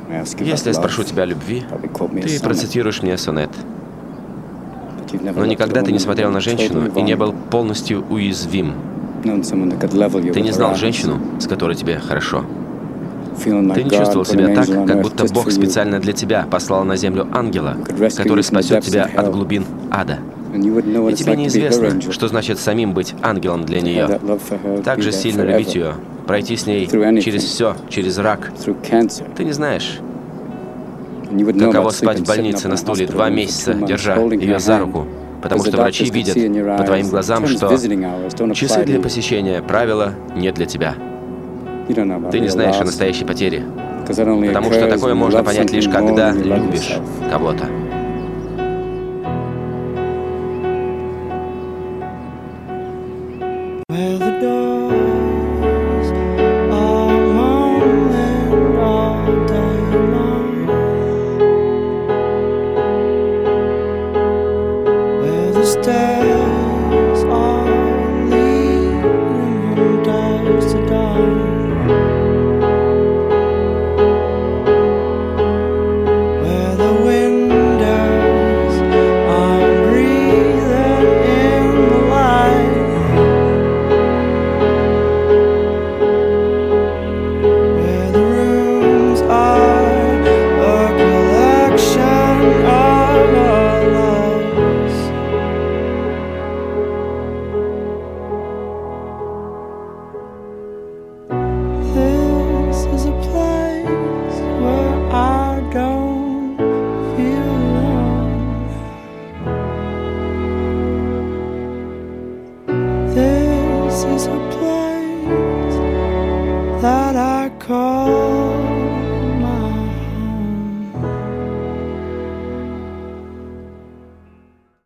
Если я спрошу тебя о любви, ты процитируешь мне сонет. Но никогда ты не смотрел на женщину и не был полностью уязвим. Ты не знал женщину, с которой тебе хорошо. Ты не чувствовал себя так, как будто Бог специально для тебя послал на землю ангела, который спасет тебя от глубин ада. И тебе неизвестно, что значит самим быть ангелом для нее. Так же сильно любить ее, пройти с ней через все, через рак. Ты не знаешь, каково спать в больнице на стуле 2 месяца, держа ее за руку, потому что врачи видят по твоим глазам, что часы для посещения правила не для тебя. Ты не знаешь о настоящей потере, потому что такое можно понять лишь когда любишь кого-то. This is a place that I call